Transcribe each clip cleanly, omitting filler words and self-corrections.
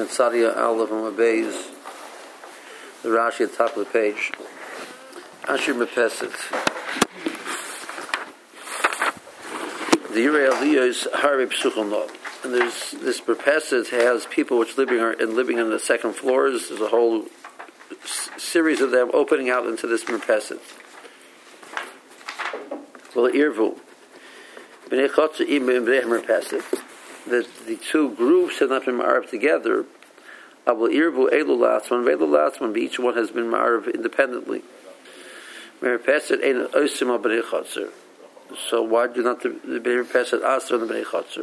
Tzadia Aleph and Mabeis, the Rashi at the top of the page. Ashir Mepeset. The Yirei Aliyah is Harvei Psuchel Nob. And there's this Mepeset has people which living on the second floors. There's a whole series of them opening out into this Mepeset. Well, Irvu. B'nei Chotzer Im B'nei Mepeset. That the two groups have not been ma'arv together. Abul Irvu Elu Latzman, Velu Latzman, each one has been ma'arv independently. Mepeset Ein Osim Al B'nei Chotzer. So why do not the B'nei Mepeset ask on the B'nei Chotzer?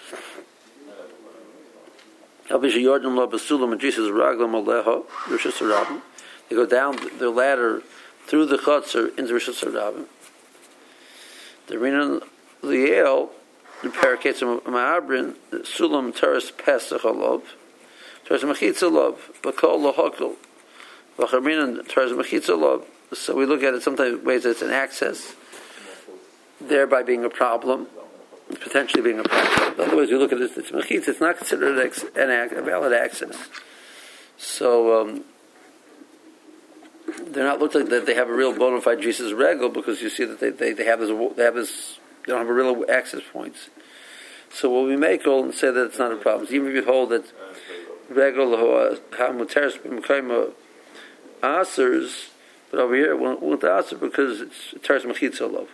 They go down the ladder through the Chotzer into Rosh Hashanah. The Rinan Liel, the parakeets of Ma'abrin, Sulam Teres Pesach Alov, Teres Mechitza Lov, Bakol Lohokol, Vachaminan Teres Mechitza Lov. So we look at it sometimes ways that it's an access, thereby being a problem, potentially being a problem. Otherwise, you look at it, it's Mechitza, it's not considered a valid access. So they're not looked like that they have a real bona fide Jesus regal, because you see that they have this. They don't have a real access points. So what we make all and say that it's not a problem. Even if you hold that regal hamuteres b'mekayim asers, but over here it won't aser because it's teres mechitza love.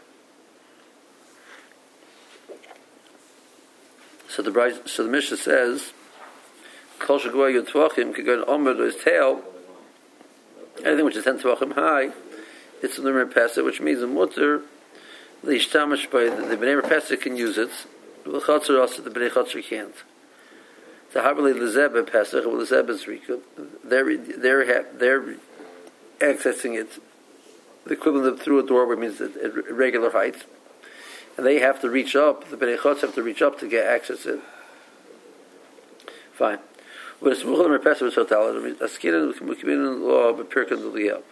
So the Mishnah says, kol shegua yotvachim kigon omer to his tail. Anything which is 10 tvachim high, it's in the Mepeset, which means a mutter. The Ishtamish by the B'nei Mepeset can use it. The Chotzer also, the B'nei Chotzer can't. The Habali Lezeb Pesach, well, Lezeb is Rika. They're accessing it, the equivalent of through a doorway means at regular height. And they have to reach up, the B'nei Chotzer have to reach up to get access it. Fine. But it's Mukhal Mepeset was total. Askirin Mukibin law of Pirkan D'Liyah.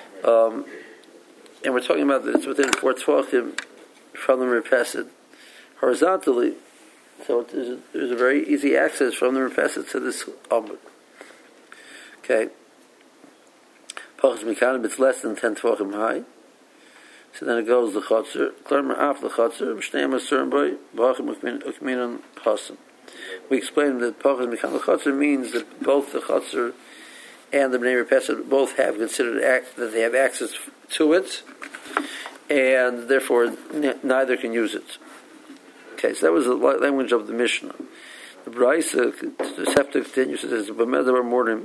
And we're talking about this within 4 tvachim from the Mepeset horizontally. So there's a very easy access from the Mepeset to this Amud. Okay. Pachas Mikanim, it's less than 10 tvachim high. So then it goes the Chotzer. Klarmer af the Chotzer. B'shnei Masurim Boy. B'achim Ukminon Pasim. We explained that Pachas Mikanim the Chotzer means that both the Chotzer and the B'nei Mepeset both have considered that they have access to it, and therefore neither can use it. Okay, so that was the language of the Mishnah. The Braisa, the Septic continues, it says, "B'medar morning,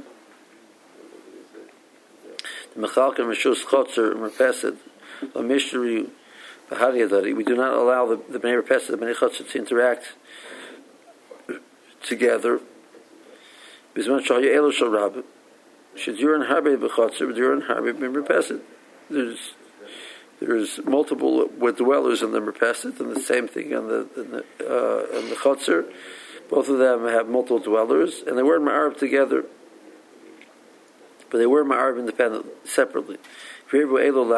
the Mechalka Meshus Chotzer and Mepeset, the Mishnah B'Hariyadari. We do not allow the B'nei Mepeset, the B'nei Chotzer to interact together. B'zman Shahya Elo Shal Rabbah. Shedurin Harbe B'Chotzer, Shedurin Harbe B'Mepeset. There's multiple with dwellers in the Mepeset, and the same thing on the Chotzer. Both of them have multiple dwellers, and they were ma'arab together, but they were ma'arab independently, separately. Right.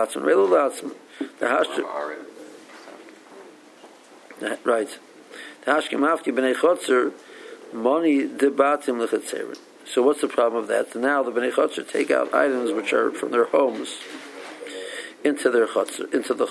The Hashkim Afki B'nei Chotzer Moni Debatim L'Chatzerin. So what's the problem of that? So now the B'nei Chotzer take out items which are from their homes into the Chotzer.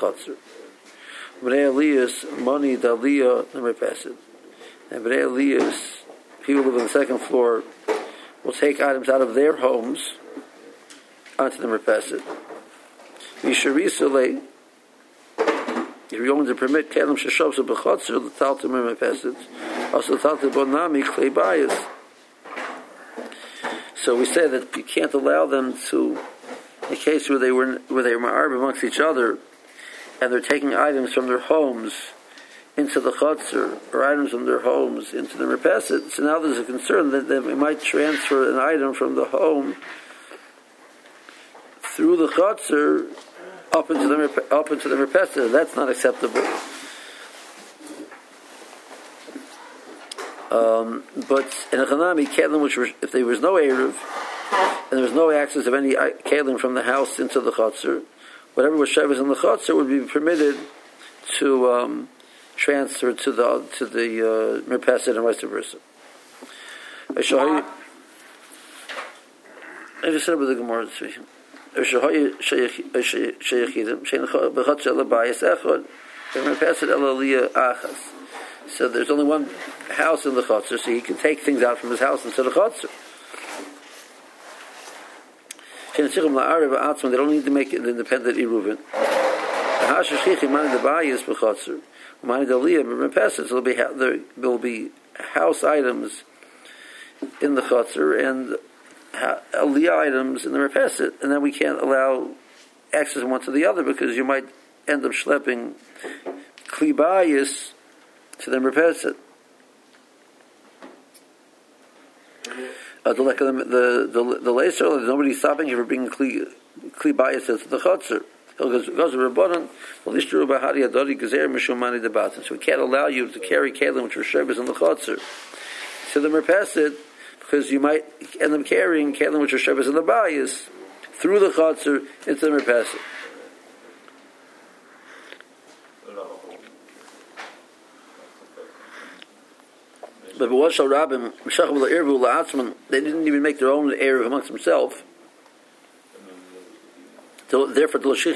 B'nei Eliyas, Moni Daliyah Mepeset. And B'nei Eliyas, people who live on the second floor, will take items out of their homes onto the Mepeset. Yisharisale, if you're going to permit Kelim Sheshovs of B'Chotzer, the Taltim Mepeset, also Taltim Bonami Klei Bayis. So we say that you can't allow them to, in a case where they were ma'arib amongst each other, and they're taking items from their homes into the Chotzer, or items from their homes into the Mepeset. So now there's a concern that they might transfer an item from the home through the Chotzer up into the Mepeset. That's not acceptable. But in a Chanami, Kelim, which were, if there was no Eruv, and there was no access of any Kelim from the house into the Chotzer, whatever was Shavas in the Chotzer would be permitted to transfer to the Mepeset and vice versa. I just said with the Gemara speaking. So there's only one house in the Chotzer, so he can take things out from his house into the Chotzer. They don't need to make an independent Iruvin. There will be house items in the Chotzer and Aliyah items in the Repeset, and then we can't allow access from one to the other because you might end up schlepping Kli Bayis to the Repeset. The laser, there's nobody stopping you from bringing Kli Bayis to the Chotzer. So we can't allow you to carry Kalim which are Sherbes in the Chotzer to the Repeset, because you might end up carrying Kalim which are Sherbes in the Bayis through the Chotzer into the Repeset. But B'Washal Rabbim, they didn't even make their own Erev amongst themselves. So therefore, therefore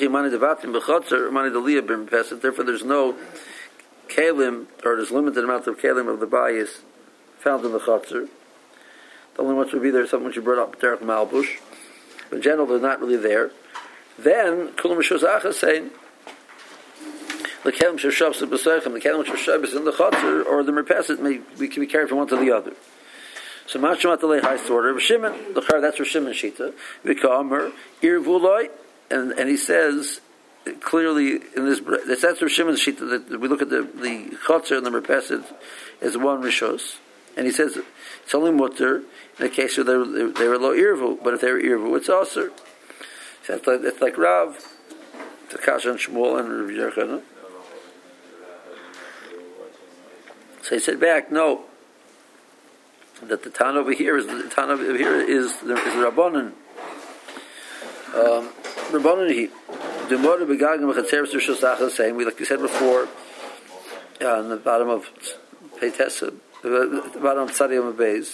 there's no Kalim, or there's limited amount of Kalim of the Bayis found in the Chotzer. The only ones would be there, something which you brought up, Derek Malbush. But in general, they're not really there. Then, Kulam Shozach is saying, the Kalim Shoshav Sebesechem, the Kalim Shoshav is in the Chotzer, or the Merpeset, we can be carried from one to the other. So, Mashamat Alei High Sorter, Shimon, that's for Shimon Shita, Vikamer, Irvuloi, and he says, clearly, in this, that's for Shimon's Shita, that we look at the Chotzer and the Merpeset as one Rishos, and he says, it's only mutter in the case where they were low irvu, but if they were irvu, it's aser. So it's like Rav, Takash and Shmuel and Rav Yerchana. So he said back, no, that the Tan over here is the Rabbanan. Rabbanan he Dumora begagim v'chatzeres rishos saying, like you said before, on the bottom of Peitesa. The bottom of Tzadiyam Abayz.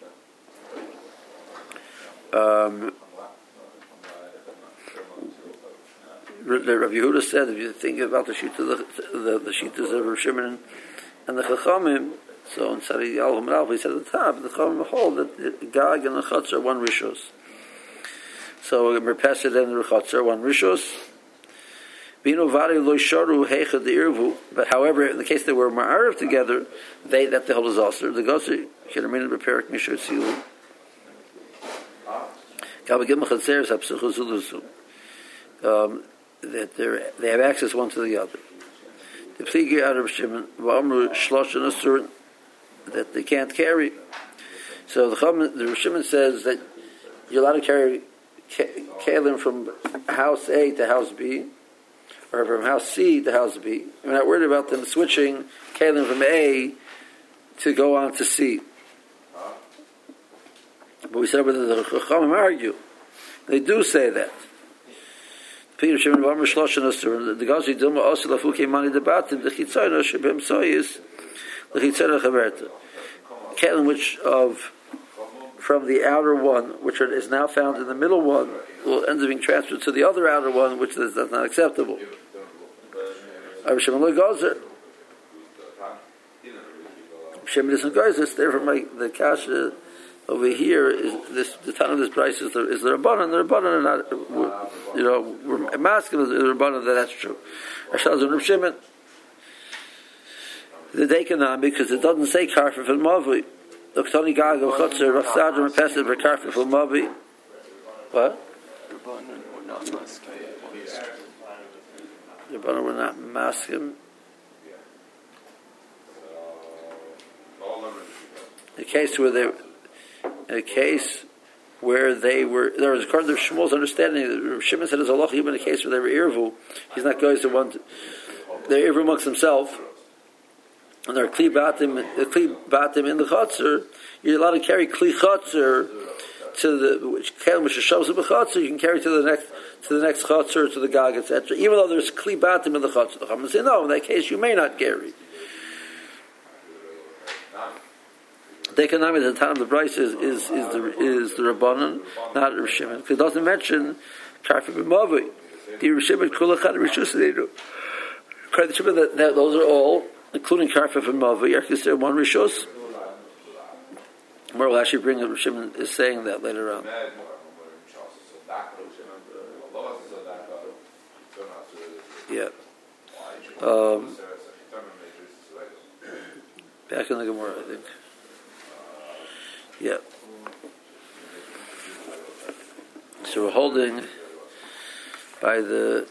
Rav Yehuda said, if you think about the Shitas of Rav Shimon and the Chachamim, so in Tzadiyam Alhum Alf, he said at the top, the Chachamim hold that the Gag and the Chotzer are one Rishos. So Merpeset and the Chotzer are one Rishos. But however, in the case they were ma'ariv together, that the whole is also the goser should remain prepared mishur tzilu. That they have access one to the other. The pligi out of Shimon that they can't carry. So the Shimon says that you're allowed to carry kalim from house A to house B, or from house C to house B. We're not worried about them switching kalim from A to go on to C. But we said whether the Chachamim argue. They do say that. Peter Shimon the Gazi Dilma also Lafuke Mani debatim the Chitzayna Shibim Soyis the Chitzayna Chaverta. Kalim which from the outer one, which is now found in the middle one, will end up being transferred to the other outer one, which is that's not acceptable. Shimon isn't goes. Therefore, the kasha over here is this. The ton of this price is the rabbanon. The rabbanon are not. We're masking the rabbanon that that's true. Ashaz and Reb Shimon. The dekanam because it doesn't say karfa fil mavi. Look, Tony Gaga, Chotzer, Rafsad, and Pesach, Rekarfa fil mavi. What? The rabbanon were not masking. The case where they were, there was according to Shmuel's understanding, Shimon said, "As Allah, even in a case where they were irvu, he's not going to want. They're irvu amongst themselves, and they're kli batim in the chotzer. You're allowed to carry kli chotzer to the which shows up a chotzer. You can carry to the next chotzer, to the gag, etc. Even though there's kli batim in the chotzer, the Chachamim say no. In that case, you may not carry." Dekanami, the time of the Bryce is the Rabbanon, not Rav Shimon. Because it doesn't mention Karfa b'Mavi. The Rav Shimon Kulachad Rishus they do. That those are all, including Karfa b'Mavi, are considered one Rishus. More will actually bring up Rav Shimon is saying that later on. Yeah. Back in the Gemara, I think. Yeah. So we're holding by the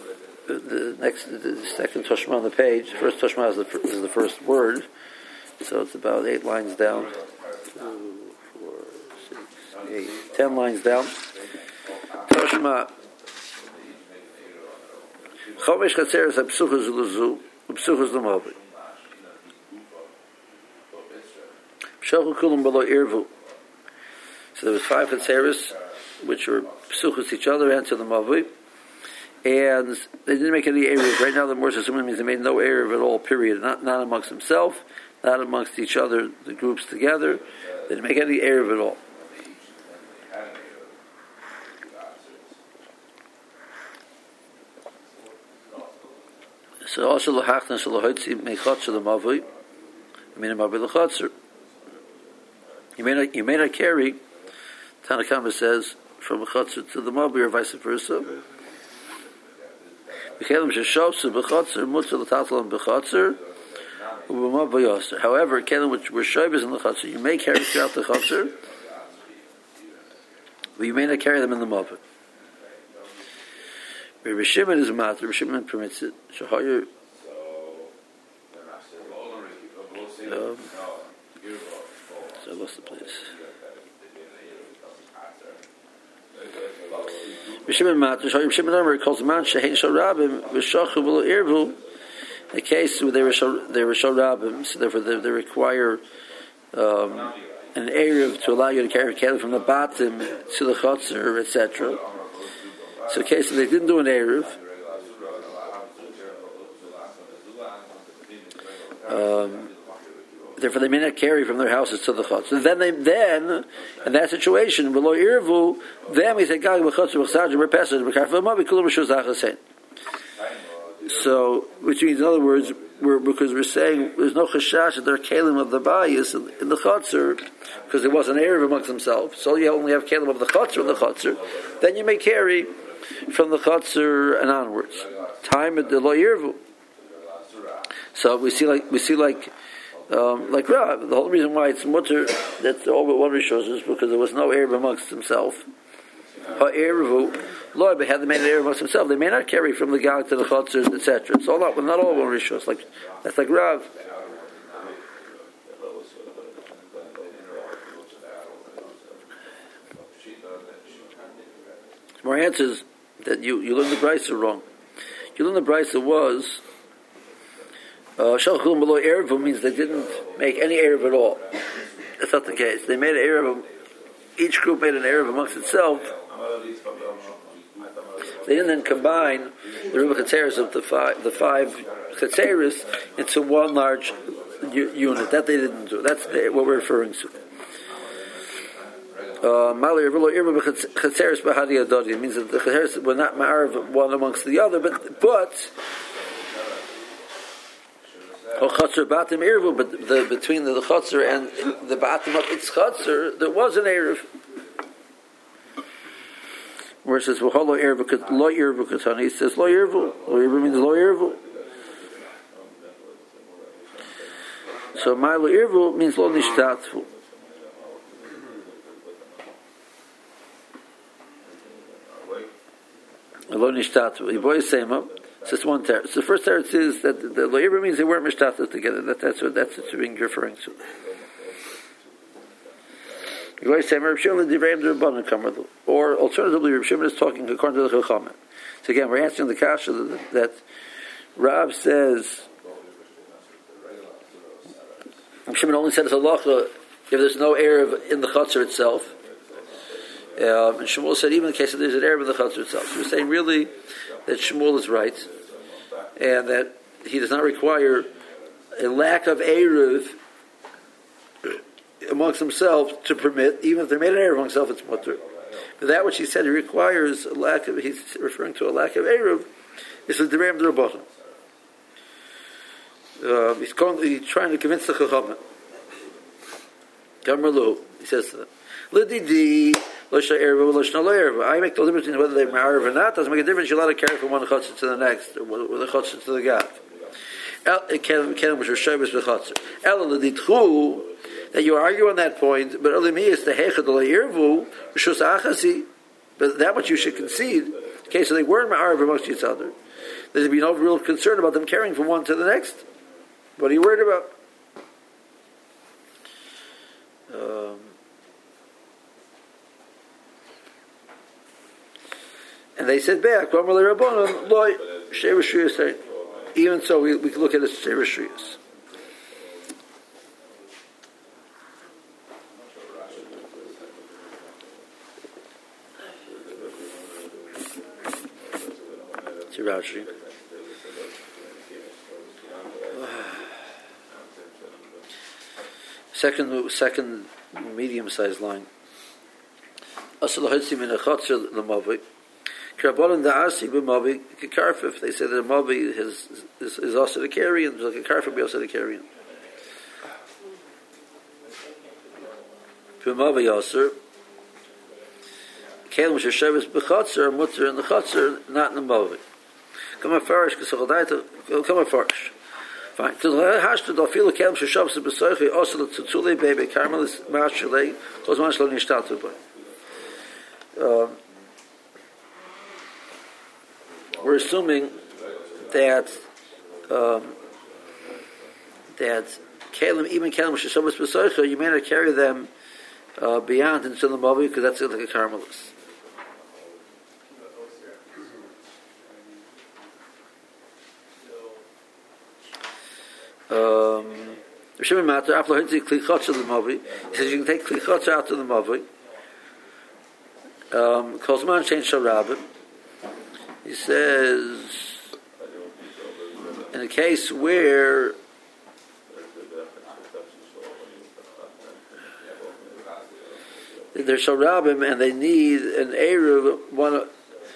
second Toshma on the page. The first Toshma is the first word, so it's about 8 lines down. 2, 4, 6, 8, 10 lines down. Toshma. Chomesh Chatzeres HaPsuchos L'Zu uPsuchos L'Mavi. Pshochu Kulam B'Lo Irvu. So there was 5 Chatzeres, which were Psuchos each other and to the Mavi. And they didn't make any Erev. Right now the Morse assuming means they made no Erev at all, period. Not amongst themselves, not amongst each other, the groups together. They didn't make any Erev at all. So also l'hachna sh'lohotzi mechotzer l'mavui, meaning mavui l'chotzer. You may not carry. Tanakama says from a chotzer to the mavui or vice versa. However, kelim which were shoybes in the chotzer, you may carry throughout the chotzer, but you may not carry them in the mavui. Rav Shimon is a matter. Rav Shimon permits it. So I lost the place. Rav Shimon matter. Rav Shimon number calls the man shehein sharabim v'shachu v'lo irvu. The case where they were sharabim, so therefore they require an erev to allow you to carry cattle from the bottom to the chotzer, etc. So in case they didn't do an Erev, therefore they may not carry from their houses to the Chutz. So then in that situation, below Irvu, then we say, so, which means in other words, because we're saying there's no chashash that they're kalim of the bayis in the Chutzer, because there was an Erev amongst themselves. So you only have kalim of the Chutzer, then you may carry from the Chutzer and onwards. Time at the Lo Yirvu. So we see like Rav. The whole reason why it's mutter that's all but one Rishos is because there was no Erev amongst himself. Ha'erevu, Lord, but had they made an Erev amongst himself, they may not carry from the Gag to the Chutzer, etc. It's all not all one Rishos. That's like Rav. More answers that you learned the Brisa wrong. You learned the Brisa was Shalchum below Erev means they didn't make any Erev at all. That's not the case. They made an Erev. Each group made an Erev amongst itself. They didn't then combine the Ruba Chatzeres of the five Chatzeres into one large unit. That they didn't do. That's what we're referring to. It means that the Chatzeres were not ma'arav one amongst the other, but between the Chutzer and the bottom of its Chutzer, there was an Erev. Where it says, lo Erev Katani, it says, lo Erev. Lo Erev means lo Erev. So, my lo Erev means lo Nishtatfu. Lo Nishtatfu. Yiboy Sema. It's just one teretz. So the first teretz is that the lo Erev means they weren't mishtatas together. That's what being referring to. Or alternatively, Reb Shimon is talking according to the Chachamim. So again, we're answering the kasha that Rav says. Reb Shimon only says halacha if there's no erev in the chutzner itself. And Shmuel said even in the case that there's an erev in the chutzner itself. So we're saying really that Shmuel is right, and that he does not require a lack of erev amongst themselves to permit, even if they made an error amongst themselves, it's mutter. But that which he said he requires a lack of, he's referring to a lack of eruv, is the Dereim D'Rabbanan. He's trying to convince the Chachamim. Gamarlu, he says to them, Lididi, L'sha eruv, L'shna lo eruv. I make the difference between whether they're ma'ariv or not. Doesn't make a difference. You're allowed to carry from one chutzah to the next, or the chutzah to the gav. That you argue on that point, but but that much you should concede. Okay, so they weren't ma'ariv amongst each other. There'd be no real concern about them carrying from one to the next. What are you worried about? And they said back, even so, we can look at it as Shever Shriyas. To Rashi. Second medium-sized line. Asal ha'itzi min ha'chatzir l'mavik. Karbolan da'asi b'mavi k'karfif. They say that a mavi is also the carrion, like a karfif be also the carrion. B'mavi also. Kalim shesheves b'chatzir, mutter in the chatzir, not in the mavi. Come on first, come on first. Fine. To the hashtud afil kalim shesheves b'soichi also the tzulei baby karmelis ma'ashlei tos manshlo nishtatu by. We're assuming that kalim, even kalim sheshavas b'soicha, you may not carry them beyond into the mavi because that's like a carmelis. Shimon Matter, after hitting klichotz of the mavi, he says you can take klichotz out of the mavi. Kozman change sharabim. He says, in a case where they're sharabim and they need an eruv one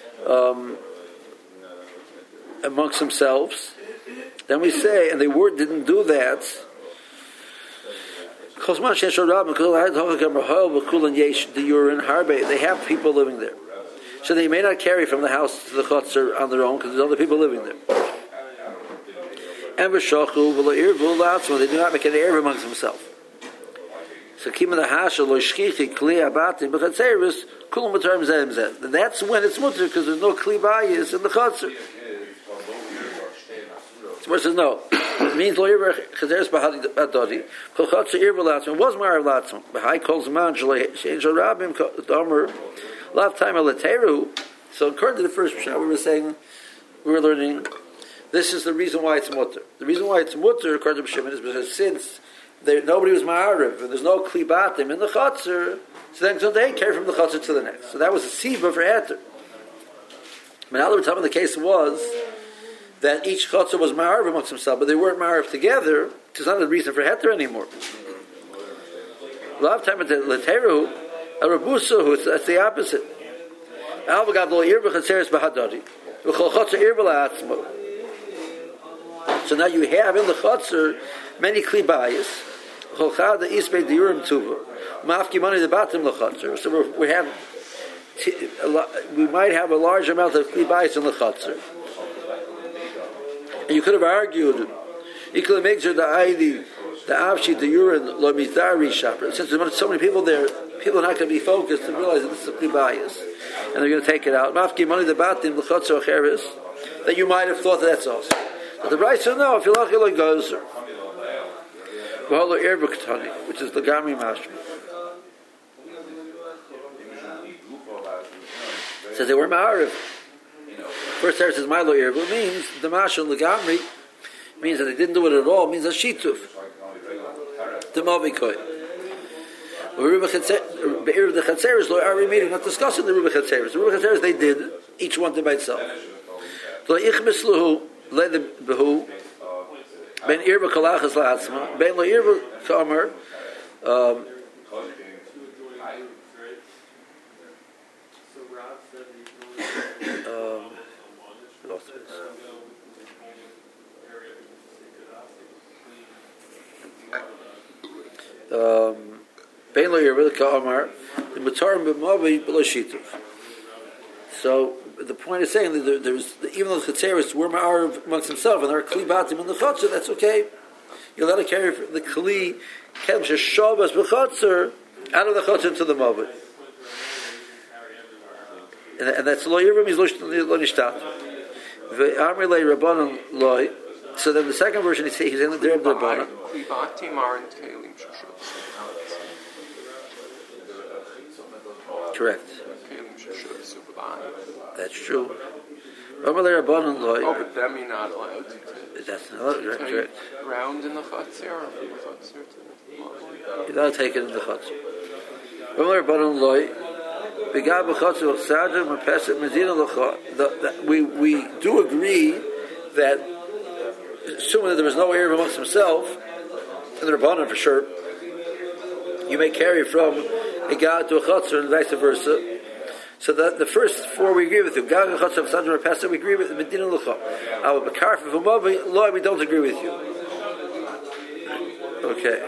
amongst themselves, then we say, and they didn't do that. They have people living there. So they may not carry from the house to the chutzner on their own because there's other people living there. And they do not make an error amongst themselves. So that's when it's mutter because there's no kli bayis in the chutzner. So verse says no. It means lo irver chazeres b'hadi adodi. Kol chutzner irver latzman was marav latzman. B'hai kol zman shein shal rabim domer. So according to the first Mishnah, we were learning, this is the reason why it's mutter. The reason why it's mutter, according to Shimon, is because since nobody was ma'ariv, and there's no klibatim in the chatzir, so then they carry from the chatzir to the next. So that was a siba for heter. But now the time of the case was that each chatzir was ma'ariv amongst themselves, but they weren't ma'ariv together, it's not a reason for heter anymore. Love time at the leteru, a rabusa, that's the opposite. So now you have in the chutzner many klibayis. So we might have a large amount of klibayis in the chutzner. And you could have argued, you could have made sure the avshi, the urine, lo mitari shopper. Since there's so many people there, people are not going to be focused and realize that this is a klibayis. And they're going to take it out. Mafki money the batim l'chotzer acheres, that you might have thought that that's also. But the Brayso said no. If you like, it goes. V'holo erbuktani, which is the gami mashma. Says they were ma'ariv. First there says ma'lo erbu means the mashal legamri means that they didn't do it at all. Means a shituf. The mavikoy. The Chatzeres are meeting, not discussing the Ruba Chatzeres. The Ruba Chatzeres they did, each one did by itself. Ben Irba Kalachas Latzma, Ben Lo Irba Kamer, Lost it. Bein lo Yerilka Amar, the Matarim b'Mavi b'lo Shituv. So the point is saying that there's even though the Chetzeris were ma'arav amongst themselves and they're kli batim in the Chatzor, that's okay. You let it carry the kli kem sheshavas b'Chatzor out of the Chatzor to the Mavi, and that's lo Yerim is lo nishtat. Ve'amri le Rabbanon loy. So then the second version he's saying the Dereb Rabbanon. Correct. That's true. Oh, but then you're not allowed to. That's not correct. Round in the chutzir or from the chutzir to the you gotta take it in the chutzir. We do agree that assuming that there was no Erev amongst himself, and the Rabbanon for sure, you may carry from a God to a Chatzor and vice versa. So that the first four we agree with you. God and Chatzor, Chatzor, and Pesach, we agree with Medina L'cha. Our Bakar from Mavi, Loi, we don't agree with you. Okay.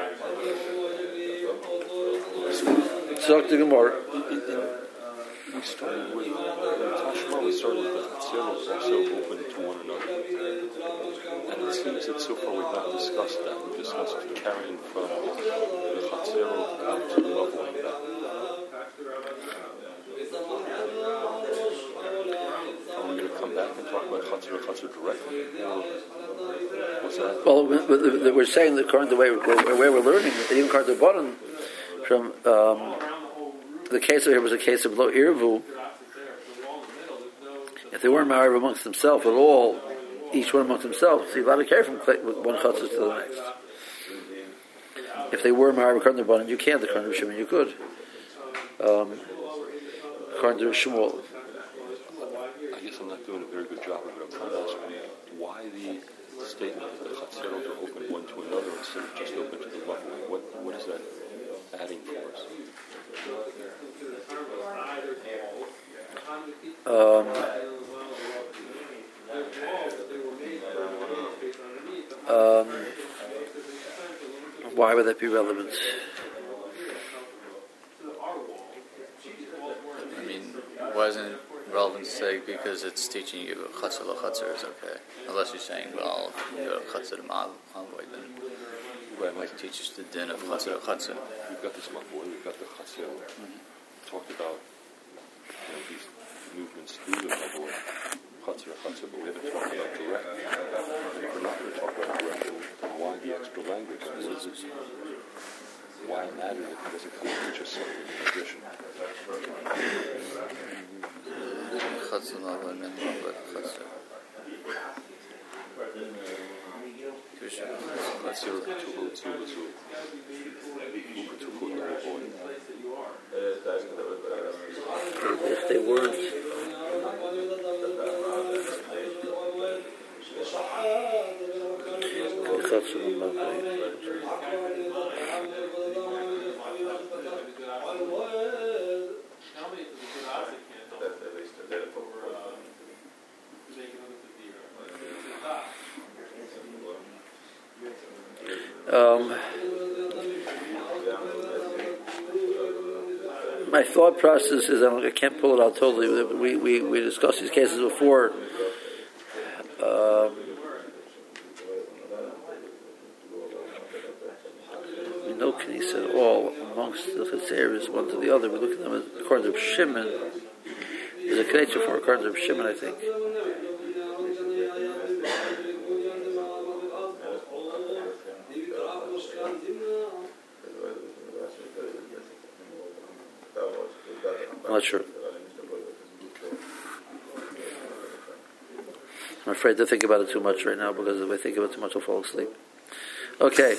So to Gemara. We started with Tashma. We started with the Chatzor was also open to one another, and it seems that so far we've not discussed that. We discussed carrying from the Chatzor out to the leveling back. Are we going to come back and talk about Chatzor directly, or what's that? Well, we're saying that according to the way we're learning, even according to the bottom, from the case over here was a case of lo irvu. If they weren't married amongst themselves at all, each one amongst themselves, so you're allowed to carry from one chutzah to the next. If they were married according to the bottom, you can't. According to Shimon, you could. According to Shmuel. I guess I'm not doing a very good job of it. I'm trying to ask why the statement that the chatzerot are open one to another instead of just open to the leveling. What is that adding for us? Why would that be relevant? I mean, why isn't it relevant to say because it's teaching you chatzor l'chatzor is okay? Unless you're saying, well, if you go to chatzor to ma'avoy, then it teaches the din of chatzor l'chatzor. We've got this ma'avoy, we've got the chatzor. Talked about these movements through the ma'avoy, chatzor, but we haven't talked about direct. And if we're not going to talk about direct, then why the extra language? Why matter if it doesn't come to just something in addition? Chatzor l'chatzor and ma'avoy chatzor. Chatzor to If they weren't. My thought process is I can't pull it out totally. We discussed these cases before. No Knesset at all amongst the Chetzeris, one to the other. We look at them as according to Shimon. There's a Knesset for according to Shimon, I think. I'm not sure. I'm afraid to think about it too much right now because if I think about it too much, I'll fall asleep. Okay.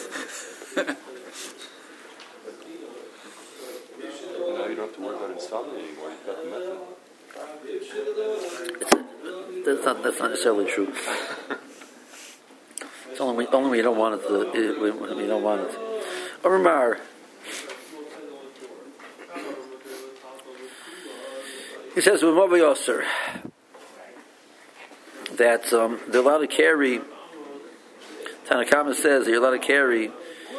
Now you don't have to worry about insomnia anymore. You've got the method. That's not necessarily true. It's only when you don't want it. When you don't want it. Omar. He says with Mobi Yosser that they're allowed to carry. Tanakama says that you're allowed to carry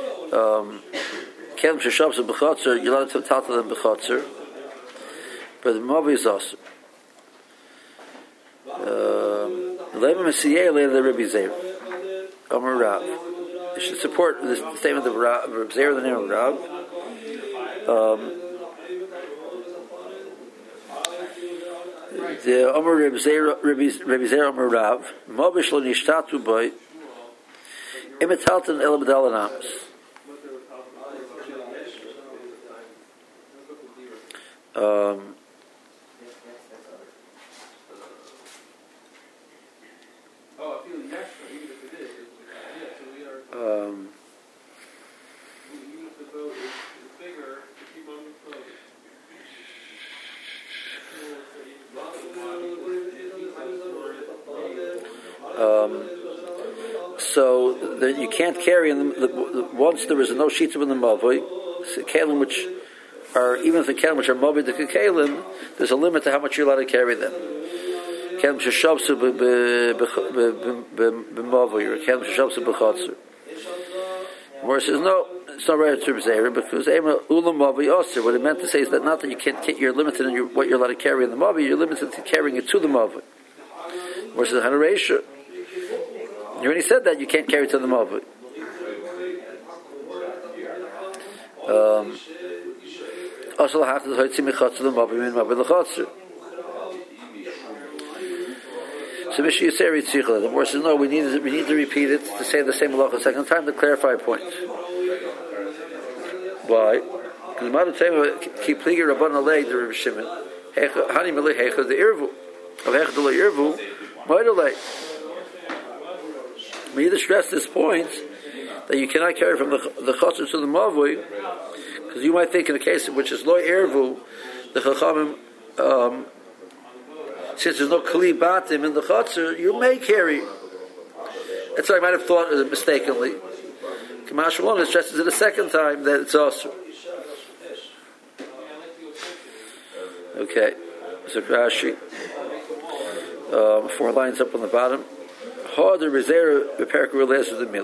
kelim sheshavs and b'chotzer. You're allowed to talk to them b'chotzer, but the Mobi is Yosser. Lema Messiah later Rabbi Zeir Amar Rav. You should support this statement of Rabbi Zeir, the name of Rav. The Amar Rabbi Zeir Amar Rav Mobish lo nishtatu boy imitalten el b'dal anamis. So that you can't carry in once there is no shita in the mavoi, kelim which are even if the kelim which are mavoi the kelim, there's a limit to how much you're allowed to carry them. Kelim sheshavsu b'mavoi or kelim sheshavsu b'chotzer. Where says no, it's not right to Rebbe because ema ulam mavoi osir. What it meant to say is that not that you can't, you're limited in what you're allowed to carry in the mavoi, you're limited to carrying it to the mavoi. Where says hanareisha. You already said that you can't carry it to the Mavoi. Also, have to the Mavoi. So Mishnah Yiseri Tzichel. The Gemara says no. We need to repeat it to say the same halacha a second time to clarify a point. Why? Because the Madu Tema keep pligi Rabban Alei the Rabbi Shimon. Hani Melei Hecha the Irvu of Hecha the Irvu Moedalei. We need to stress this point that you cannot carry from the chotzer to the mavoi, because you might think in a case in which is lo ervu, the chachamim, since there's no kli batim in the chotzer, you may carry. That's what I might have thought mistakenly. Kamash Malon stresses it a second time that it's also. Okay, so Rashi, 4 lines up on the bottom. Harder reserve beperk relates to the mill.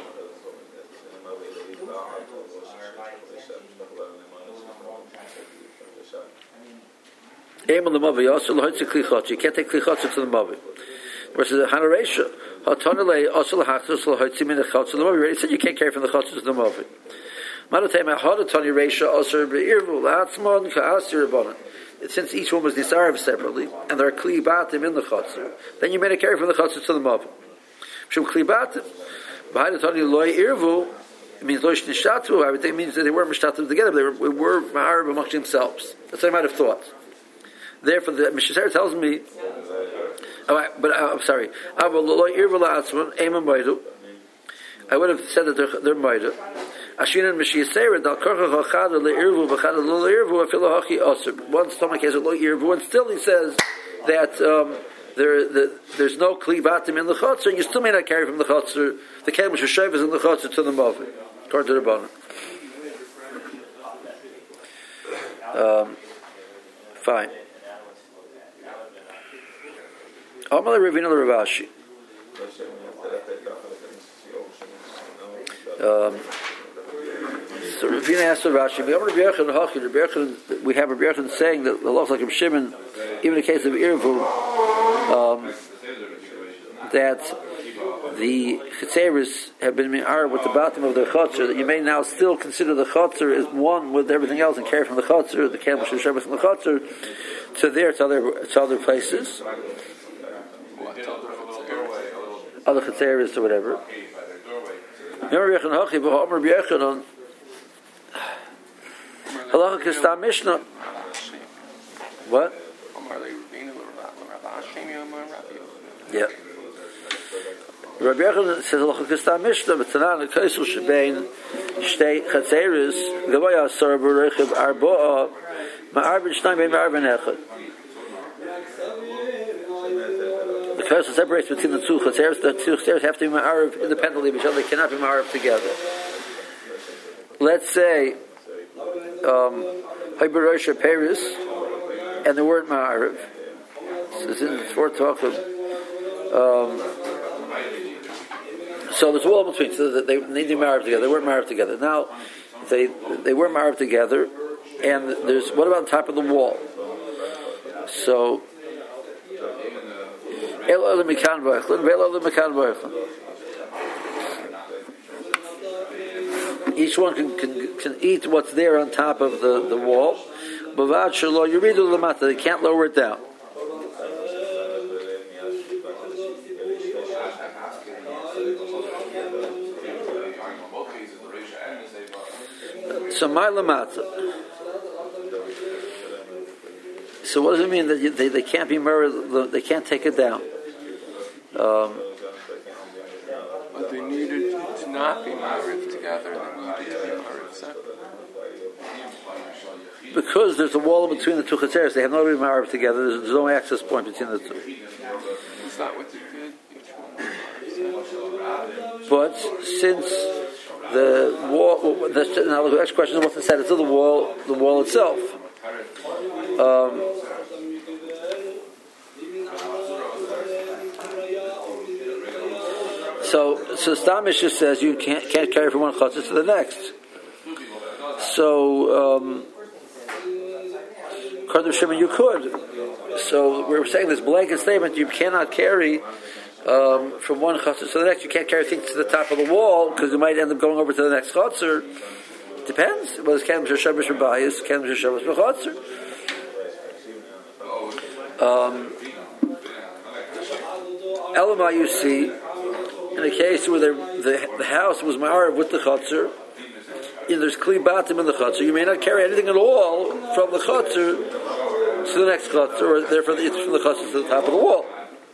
Aim on the mavi also lohetz klichot. You can't take klichot to the mavi. Versus the hanareisha hatonale also lahachtos lohetz min the chotz to the mavi. He said you can't carry from the chotz to the mavi. Manotema hadatoni reisha also beirvu latzmon kaasir rabbanon. Since each one was nisarav separately, and there are kli batim in the chotzer, then you made a carry from the chotzer to the mavi. Shum kli batim. Behind the tani loy irvu, it means loy shnishatu. Everything means that they weren't mishtatu together, but they were ma'arav amongst themselves. That's what I might have thought. Therefore, the Mishnah tells me. I'm sorry. I would have said that they're ma'arav. Ashina and Mishiyasera dal korcha chachada leirvu b'chada lo leirvu afilu hachi aser. One stomach has a lo irvu, and still he says that there's no kli batim in the chotzer, and you still may not carry from the chotzer the kelim sheshev is in the chotzer to the mavi, according to the Rabbanan. Fine. Amalei Ravina Ravashi. So Ravina asked Rashi, we have Rabbi Yechon saying that the law is like Rabbi Shimon, even in the case of Irvu, that the Chetzeris have been mi'ar with the bottom of their chotzer, that you may now still consider the chotzer as one with everything else and carry from the chotzer, the kelim sheshavas from the chotzer, to other places. Other Chetzeris or whatever. Halacha Kistam Mishnah. What? Yeah. Rabbi Yechon says Halacha Kistam Mishnah, but Tanan the Kaisel Shebein Shtei Chatzeris Gavaya Asar B'Rechiv Arboa Ma'arvin Shnayim Bein Ma'arvin Echad. The Kaisel separates between the two Chatzeris. The two Chatzeris have to be Ma'arv independently of each other. They cannot be Ma'arv together. Let's say Hyberosha Paris and they weren't ma'ariv. So since we're talking, so there's a wall between. So they need to be ma'ariv together. They weren't ma'ariv together. Now they weren't ma'ariv together, and there's what about on top of the wall? So each one can eat what's there on top of the wall. They can't lower it down. So my lamata. So what does it mean that they can't be married? They can't take it down. But they needed to not be married together. They needed to be married separately. Because there's a wall between the two chatzeres, they have not been married together. There's no access point between the two. Is that what they did? Each one. But since the wall, now the next question is what's the status of the wall itself. So Stamish just says you can't carry from one chutzah to the next. So Kardam Shimon, you could. So we're saying this blanket statement: you cannot carry from one chutzah to the next. You can't carry things to the top of the wall because you might end up going over to the next chutzah. Depends. Well, it's Kadam Sheshavish B'Bayis, Kadam Sheshavish B'Chutzah. Elamai, you see, in a case where the house was ma'ariv with the chutzah, and there's kli batim in the chutzah, you may not carry anything at all from the chutzah to the next chutzah, or therefore it's from the chutzah to the top of the wall.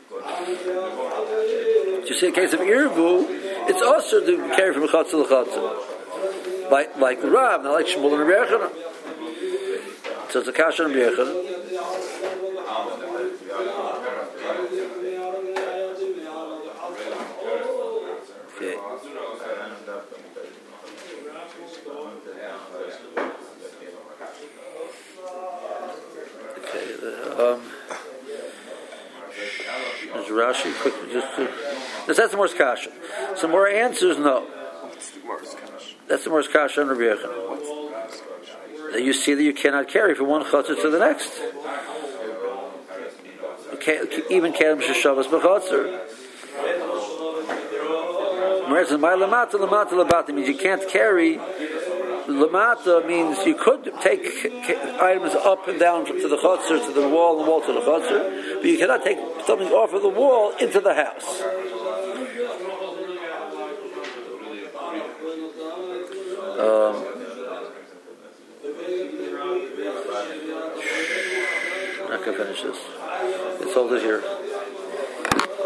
You see, in a case of irvu, it's also to carry from the chutzah to the chutzah, like the Rav, not like Shmuel and Rabbi Yochanan. So it's a kasha and Rabbi Yochanan. Okay. There's Rashi, quickly, let's have some more kasha. Some more answers, no. What's the worst kasha? That's the more kasha and Rabbi Yochanan. You see that you cannot carry from one chutzah to the next. Even Kadam Sheshavas B'Chutzah. Whereas in my lamata labata means you can't carry. Lamata means you could take items up and down to the chutzah, to the wall, and the wall to the chutzah, but you cannot take something off of the wall into the house. I'm not going to finish this. Let's hold it here.